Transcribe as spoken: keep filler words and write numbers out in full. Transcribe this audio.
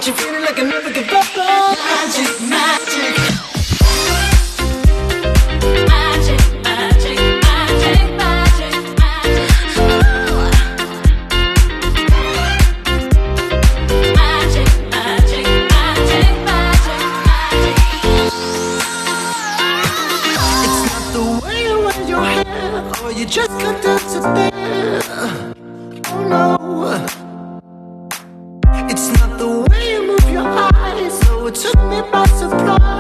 got you feeling like I never give up on. Magic, magic. Magic, magic, magic, magic, magic. Magic, magic, magic, magic, magic. It's not the way you wear your hair, or you just got dance it there. Oh no. It's not the way you move your eyes, so it took me by surprise.